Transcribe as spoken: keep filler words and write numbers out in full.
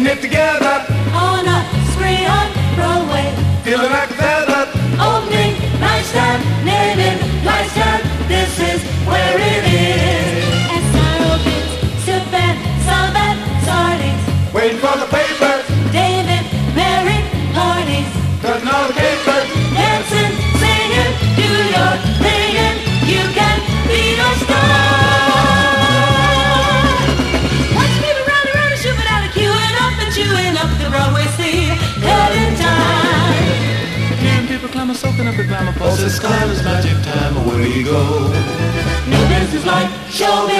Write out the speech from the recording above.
get together on a spree on Broadway, feeling like a feather. Opening night stand, naming light stand, this is where it is. And sour bits, sip and sub and sardines, Waiting for the papers, David, Mary, parties, cutting all the capers. dancing, singing, do your thing and you can be a star. Watch people round and round and shoot it out of queuing up and chewing up the Broadway scene, cutting time. Hearing people clamor, soaking up the glamour, pulses, climbers, magic time, away we go. New business like show